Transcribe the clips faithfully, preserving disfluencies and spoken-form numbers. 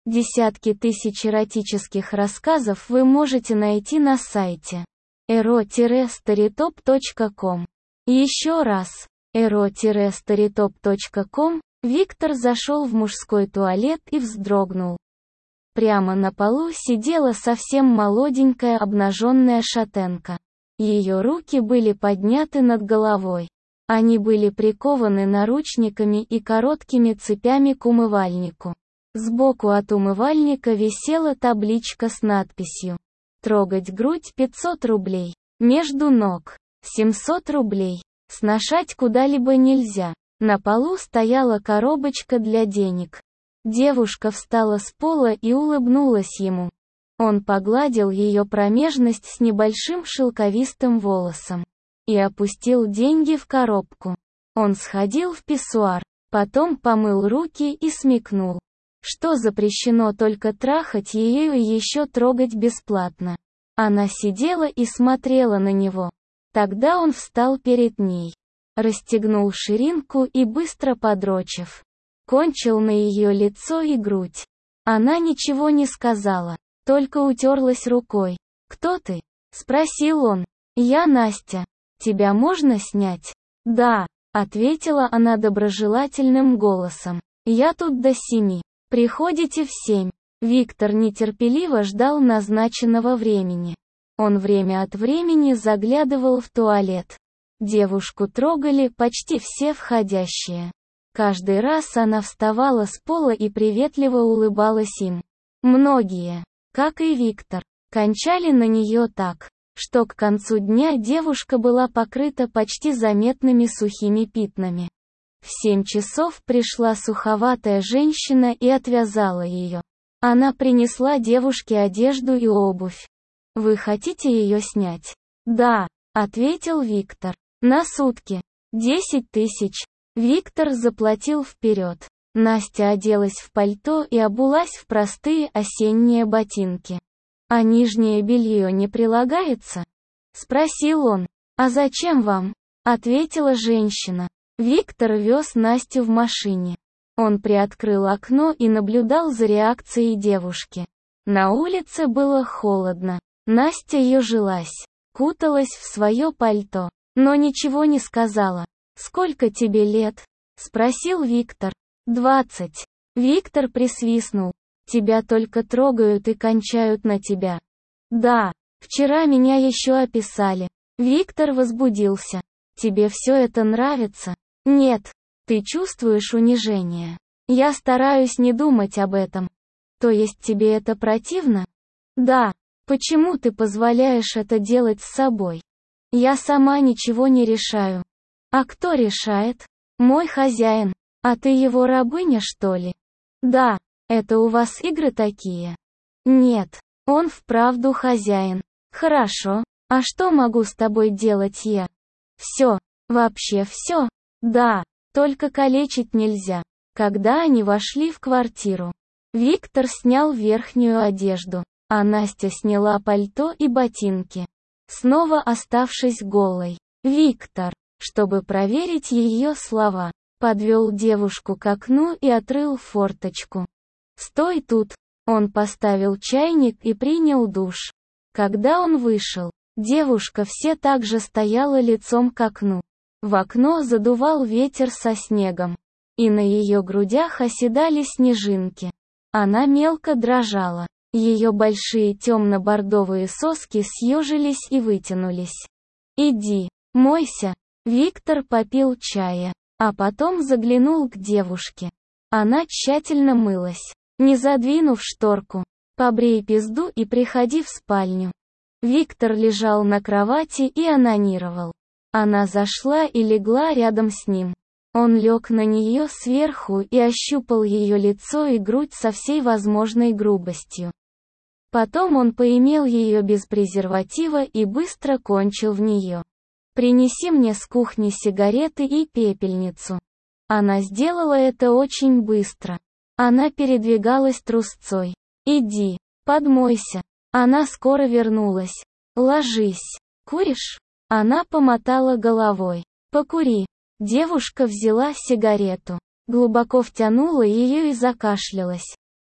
Десятки тысяч эротических рассказов вы можете найти на сайте эро старитоп точка ком. Еще раз, эро старитоп точка ком. Виктор зашел в мужской туалет и вздрогнул. Прямо на полу сидела совсем молоденькая обнаженная шатенка. Ее руки были подняты над головой. Они были прикованы наручниками и короткими цепями к умывальнику. Сбоку от умывальника висела табличка с надписью «Трогать грудь пятьсот рублей, между ног семьсот рублей, сношать куда-либо нельзя». На полу стояла коробочка для денег. Девушка встала с пола и улыбнулась ему. Он погладил ее промежность с небольшим шелковистым волосом и опустил деньги в коробку. Он сходил в писсуар, потом помыл руки и смекнул, что запрещено только трахать ее и еще трогать бесплатно. Она сидела и смотрела на него. Тогда он встал перед ней, расстегнул ширинку и, быстро подрочив, кончил на ее лицо и грудь. Она ничего не сказала, только утерлась рукой. «Кто ты?» — спросил он. «Я Настя. Тебя можно снять?» «Да», — ответила она доброжелательным голосом. «Я тут до семи. Приходите в семь». Виктор нетерпеливо ждал назначенного времени. Он время от времени заглядывал в туалет. Девушку трогали почти все входящие. Каждый раз она вставала с пола и приветливо улыбалась им. Многие, как и Виктор, кончали на нее так, что к концу дня девушка была покрыта почти заметными сухими пятнами. В семь часов пришла суховатая женщина и отвязала ее. Она принесла девушке одежду и обувь. «Вы хотите ее снять?» «Да», — ответил Виктор. «На сутки. Десять тысяч». Виктор заплатил вперед. Настя оделась в пальто и обулась в простые осенние ботинки. «А нижнее белье не прилагается?» — спросил он. «А зачем вам?» — ответила женщина. Виктор вез Настю в машине. Он приоткрыл окно и наблюдал за реакцией девушки. На улице было холодно. Настя ежилась, куталась в свое пальто, но ничего не сказала. «Сколько тебе лет?» — спросил Виктор. «Двадцать». Виктор присвистнул. «Тебя только трогают и кончают на тебя». «Да, вчера меня еще описали». Виктор возбудился. «Тебе все это нравится?» «Нет. Ты чувствуешь унижение?» «Я стараюсь не думать об этом». «То есть тебе это противно?» «Да. Почему ты позволяешь это делать с собой?» «Я сама ничего не решаю». «А кто решает?» «Мой хозяин. А ты его рабыня, что ли?» «Да. Это у вас игры такие?» «Нет. Он вправду хозяин». «Хорошо. А что могу с тобой делать я?» «Все. Вообще все?» «Да. Только калечить нельзя». Когда они вошли в квартиру, Виктор снял верхнюю одежду, а Настя сняла пальто и ботинки, снова оставшись голой. Виктор, чтобы проверить ее слова, подвел девушку к окну и открыл форточку. «Стой тут!» Он поставил чайник и принял душ. Когда он вышел, девушка все так же стояла лицом к окну. В окно задувал ветер со снегом, и на ее грудях оседали снежинки. Она мелко дрожала. Ее большие темно-бордовые соски съежились и вытянулись. «Иди, мойся». Виктор попил чая, а потом заглянул к девушке. Она тщательно мылась. «Не задвинув шторку, побрей пизду и приходи в спальню». Виктор лежал на кровати и онанировал. Она зашла и легла рядом с ним. Он лег на нее сверху и ощупал ее лицо и грудь со всей возможной грубостью. Потом он поимел ее без презерватива и быстро кончил в нее. «Принеси мне с кухни сигареты и пепельницу». Она сделала это очень быстро. Она передвигалась трусцой. «Иди, подмойся». Она скоро вернулась. «Ложись. Куришь?» Она помотала головой. «Покури». Девушка взяла сигарету, глубоко втянула ее и закашлялась.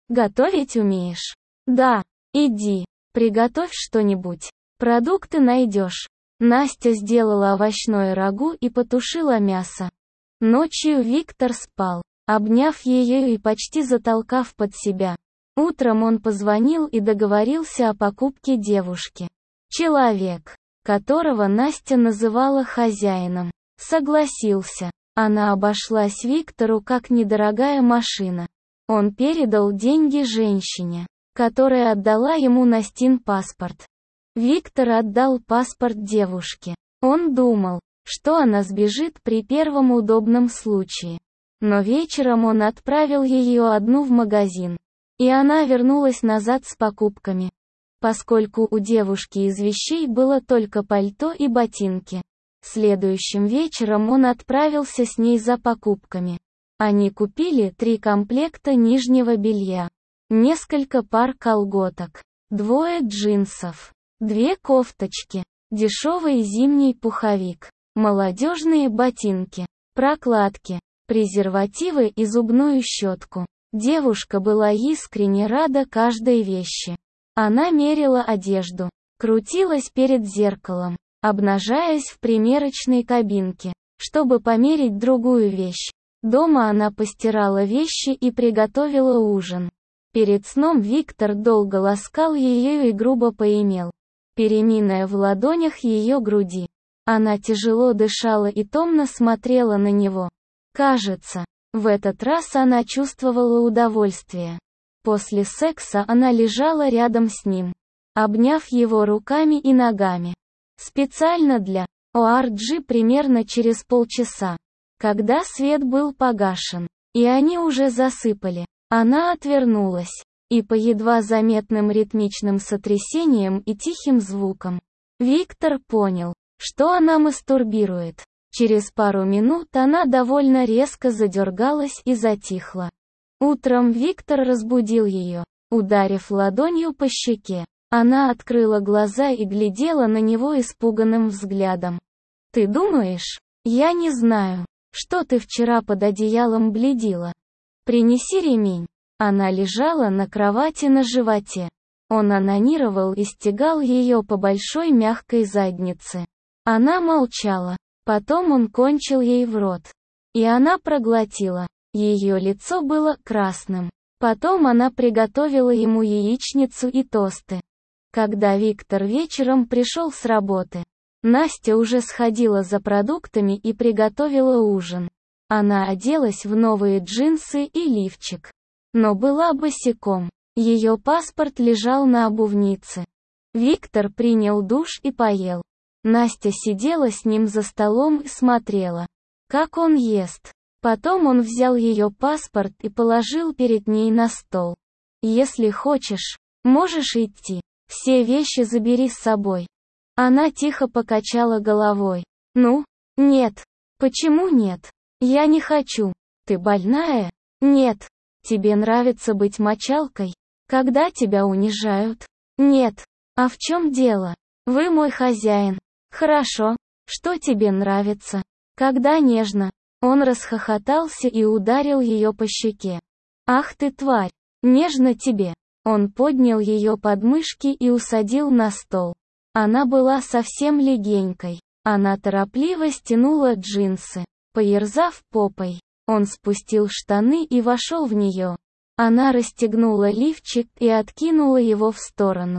Готовить умеешь? Да. Иди, приготовь что-нибудь. Продукты найдешь. Настя сделала овощное рагу и потушила мясо. Ночью Виктор спал, обняв ее и почти затолкав под себя. Утром он позвонил и договорился о покупке девушки. Человек, которого Настя называла хозяином, согласился. Она обошлась Виктору как недорогая машина. Он передал деньги женщине, которая отдала ему Настин паспорт. Виктор отдал паспорт девушке. Он думал, что она сбежит при первом удобном случае. Но вечером он отправил ее одну в магазин. И она вернулась назад с покупками. Поскольку у девушки из вещей было только пальто и ботинки. Следующим вечером он отправился с ней за покупками. Они купили три комплекта нижнего белья, несколько пар колготок, двое джинсов, две кофточки, дешевый зимний пуховик, молодежные ботинки, прокладки, презервативы и зубную щетку. Девушка была искренне рада каждой вещи. Она мерила одежду, крутилась перед зеркалом, обнажаясь в примерочной кабинке, чтобы померить другую вещь. Дома она постирала вещи и приготовила ужин. Перед сном Виктор долго ласкал ее и грубо поимел, переминая в ладонях ее груди. Она тяжело дышала и томно смотрела на него. Кажется, в этот раз она чувствовала удовольствие. После секса она лежала рядом с ним, обняв его руками и ногами. Специально для о ар джи примерно через полчаса, когда свет был погашен, и они уже засыпали, она отвернулась, и по едва заметным ритмичным сотрясениям и тихим звукам, Виктор понял, что она мастурбирует. Через пару минут она довольно резко задергалась и затихла. Утром Виктор разбудил ее, ударив ладонью по щеке. Она открыла глаза и глядела на него испуганным взглядом. «Ты думаешь? Я не знаю, что ты вчера под одеялом бледила. Принеси ремень». Она лежала на кровати на животе. Он онанировал и стегал ее по большой мягкой заднице. Она молчала. Потом он кончил ей в рот. И она проглотила. Ее лицо было красным. Потом она приготовила ему яичницу и тосты. Когда Виктор вечером пришел с работы, Настя уже сходила за продуктами и приготовила ужин. Она оделась в новые джинсы и лифчик. Но была босиком. Ее паспорт лежал на обувнице. Виктор принял душ и поел. Настя сидела с ним за столом и смотрела, как он ест. Потом он взял ее паспорт и положил перед ней на стол. «Если хочешь, можешь идти. Все вещи забери с собой». Она тихо покачала головой. «Ну? Нет. Почему нет? Я не хочу. Ты больная? Нет. Тебе нравится быть мочалкой? Когда тебя унижают? Нет. А в чем дело? Вы мой хозяин. Хорошо. Что тебе нравится? Когда нежно?» Он расхохотался и ударил ее по щеке. «Ах ты тварь! Нежно тебе!» Он поднял ее подмышки и усадил на стол. Она была совсем легенькой. Она торопливо стянула джинсы, поерзав попой. Он спустил штаны и вошел в нее. Она расстегнула лифчик и откинула его в сторону.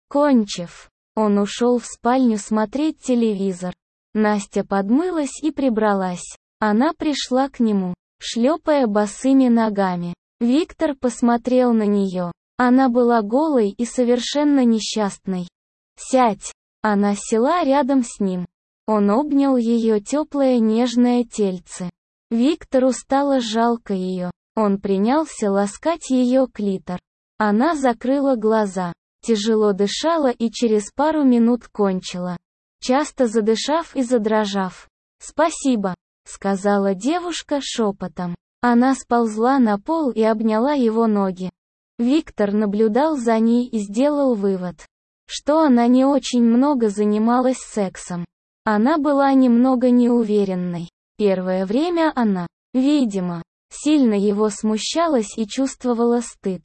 Кончив, он ушел в спальню смотреть телевизор. Настя подмылась и прибралась. Она пришла к нему, шлепая босыми ногами. Виктор посмотрел на нее. Она была голой и совершенно несчастной. «Сядь!» Она села рядом с ним. Он обнял ее теплое нежное тельце. Виктору стало жалко ее. Он принялся ласкать ее клитор. Она закрыла глаза, тяжело дышала и через пару минут кончила, часто задышав и задрожав. «Спасибо», — сказала девушка шепотом. Она сползла на пол и обняла его ноги. Виктор наблюдал за ней и сделал вывод, что она не очень много занималась сексом. Она была немного неуверенной. Первое время она, видимо, сильно его смущалась и чувствовала стыд.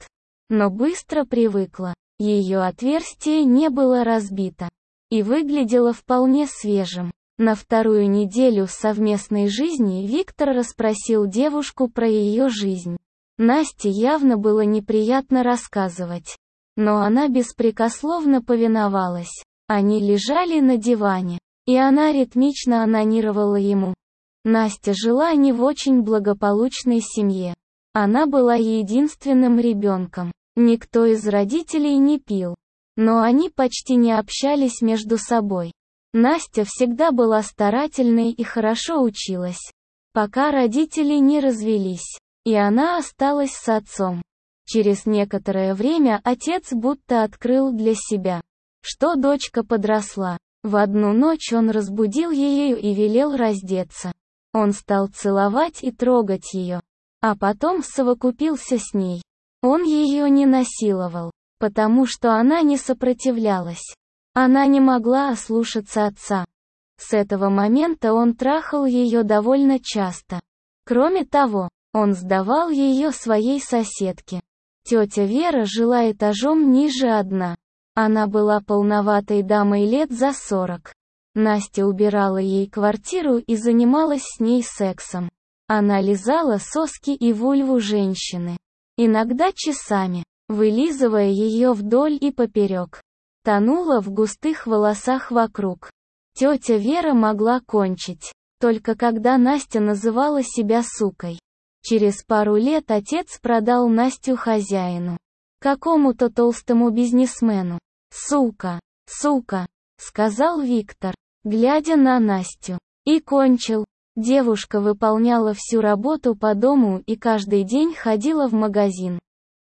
но быстро привыкла. Ее отверстие не было разбито и выглядело вполне свежим. На вторую неделю совместной жизни Виктор расспросил девушку про ее жизнь. Насте явно было неприятно рассказывать, но она беспрекословно повиновалась. Они лежали на диване, и она ритмично онанировала ему. Настя жила не в очень благополучной семье. Она была единственным ребенком. Никто из родителей не пил, но они почти не общались между собой. Настя всегда была старательной и хорошо училась, пока родители не развелись, и она осталась с отцом. Через некоторое время отец будто открыл для себя, что дочка подросла. В одну ночь он разбудил ее и велел раздеться. Он стал целовать и трогать ее, а потом совокупился с ней. Он ее не насиловал, потому что она не сопротивлялась. Она не могла ослушаться отца. С этого момента он трахал ее довольно часто. Кроме того, он сдавал ее своей соседке. Тетя Вера жила этажом ниже одна. Она была полноватой дамой лет за сорок. Настя убирала ей квартиру и занималась с ней сексом. Она лизала соски и вульву женщины. Иногда часами, вылизывая ее вдоль и поперек. Тонула в густых волосах вокруг. Тетя Вера могла кончить, только когда Настя называла себя сукой. Через пару лет отец продал Настю хозяину. Какому-то толстому бизнесмену. «Сука, сука», — сказал Виктор, глядя на Настю. И кончил. Девушка выполняла всю работу по дому и каждый день ходила в магазин.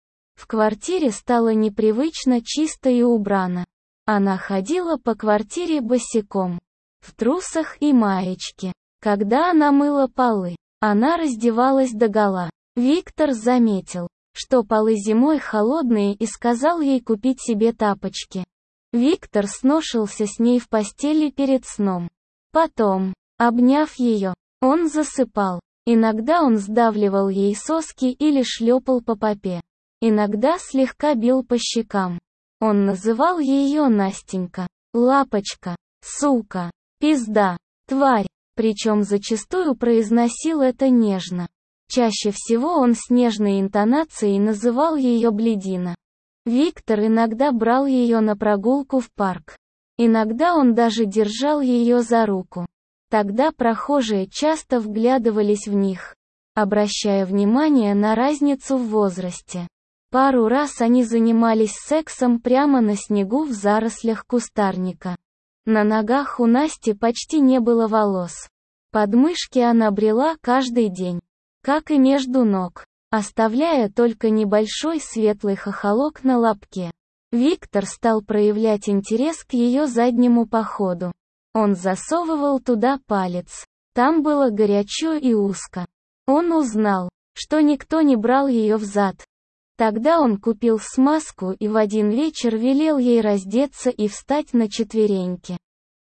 В квартире стало непривычно чисто и убрано. Она ходила по квартире босиком, в трусах и маечке. Когда она мыла полы, она раздевалась догола. Виктор заметил, что полы зимой холодные, и сказал ей купить себе тапочки. Виктор сношился с ней в постели перед сном. Потом, обняв ее, он засыпал. Иногда он сдавливал ей соски или шлепал по попе. Иногда слегка бил по щекам. Он называл ее Настенька, лапочка, сука, пизда, тварь, причем зачастую произносил это нежно. Чаще всего он с нежной интонацией называл ее блядина. Виктор иногда брал ее на прогулку в парк. Иногда он даже держал ее за руку. Тогда прохожие часто вглядывались в них, обращая внимание на разницу в возрасте. Пару раз они занимались сексом прямо на снегу в зарослях кустарника. На ногах у Насти почти не было волос. Подмышки она брела каждый день, как и между ног, оставляя только небольшой светлый хохолок на лобке. Виктор стал проявлять интерес к ее заднему проходу. Он засовывал туда палец. Там было горячо и узко. Он узнал, что никто не брал ее взад. Тогда он купил смазку и в один вечер велел ей раздеться и встать на четвереньки.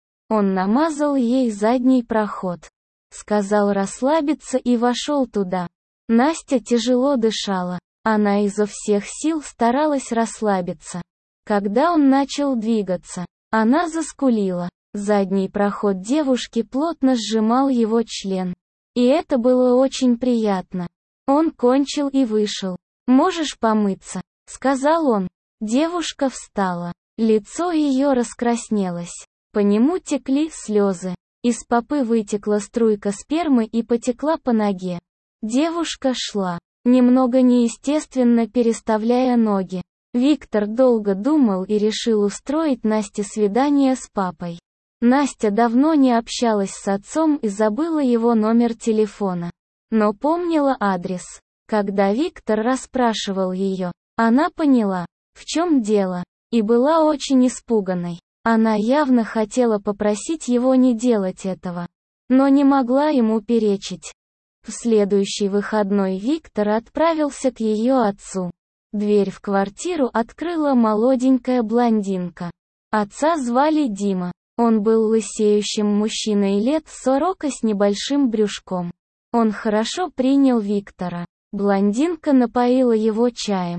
Он намазал ей задний проход. Сказал расслабиться и вошел туда. Настя тяжело дышала. Она изо всех сил старалась расслабиться. Когда он начал двигаться, она заскулила. Задний проход девушки плотно сжимал его член. И это было очень приятно. Он кончил и вышел. «Можешь помыться», — сказал он. Девушка встала. Лицо ее раскраснелось. По нему текли слезы. Из попы вытекла струйка спермы и потекла по ноге. Девушка шла, немного неестественно переставляя ноги. Виктор долго думал и решил устроить Насте свидание с папой. Настя давно не общалась с отцом и забыла его номер телефона, но помнила адрес. Когда Виктор расспрашивал ее, она поняла, в чем дело, и была очень испуганной. Она явно хотела попросить его не делать этого, но не могла ему перечить. В следующий выходной Виктор отправился к ее отцу. Дверь в квартиру открыла молоденькая блондинка. Отца звали Дима. Он был лысеющим мужчиной лет сорока с небольшим брюшком. Он хорошо принял Виктора. Блондинка напоила его чаем,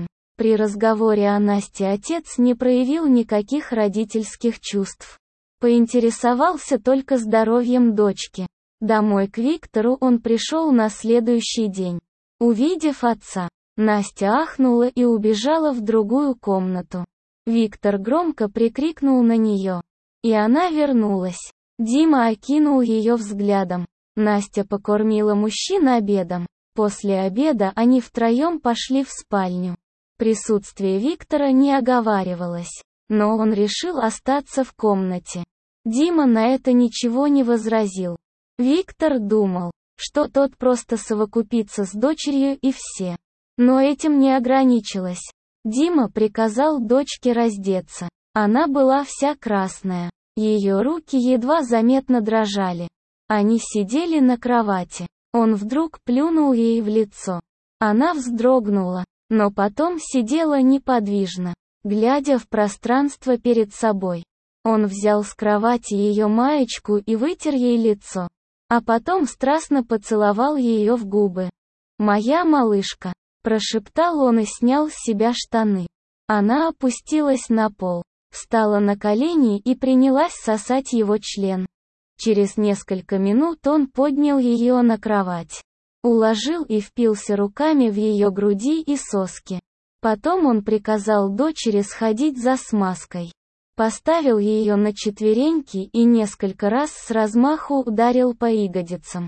При разговоре о Насте отец не проявил никаких родительских чувств. Поинтересовался только здоровьем дочки. Домой к Виктору он пришел на следующий день. Увидев отца, Настя ахнула и убежала в другую комнату. Виктор громко прикрикнул на нее. И она вернулась. Дима окинул ее взглядом. Настя покормила мужчин обедом. После обеда они втроем пошли в спальню. Присутствие Виктора не оговаривалось, но он решил остаться в комнате. Дима на это ничего не возразил. Виктор думал, что тот просто совокупится с дочерью и все. Но этим не ограничилось. Дима приказал дочке раздеться. Она была вся красная. Ее руки едва заметно дрожали. Они сидели на кровати. Он вдруг плюнул ей в лицо. Она вздрогнула, но потом сидела неподвижно, глядя в пространство перед собой. Он взял с кровати ее маечку и вытер ей лицо. А потом страстно поцеловал ее в губы. «Моя малышка», — прошептал он и снял с себя штаны. Она опустилась на пол, встала на колени и принялась сосать его член. Через несколько минут он поднял ее на кровать. Уложил и впился руками в ее груди и соски. Потом он приказал дочери сходить за смазкой. Поставил ее на четвереньки и несколько раз с размаху ударил по ягодицам.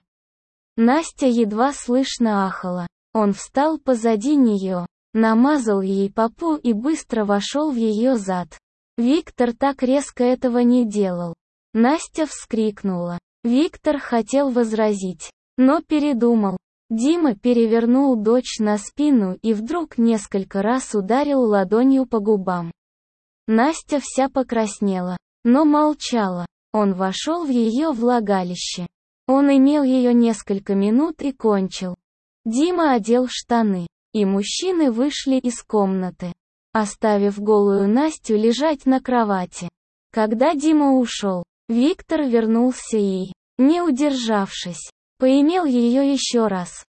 Настя едва слышно ахала. Он встал позади нее, намазал ей попу и быстро вошел в ее зад. Виктор так резко этого не делал. Настя вскрикнула. Виктор хотел возразить, но передумал. Дима перевернул дочь на спину и вдруг несколько раз ударил ладонью по губам. Настя вся покраснела, но молчала. Он вошел в ее влагалище. Он имел ее несколько минут и кончил. Дима одел штаны, и мужчины вышли из комнаты, оставив голую Настю лежать на кровати. Когда Дима ушел, Виктор вернулся и, не удержавшись, поимел ее еще раз.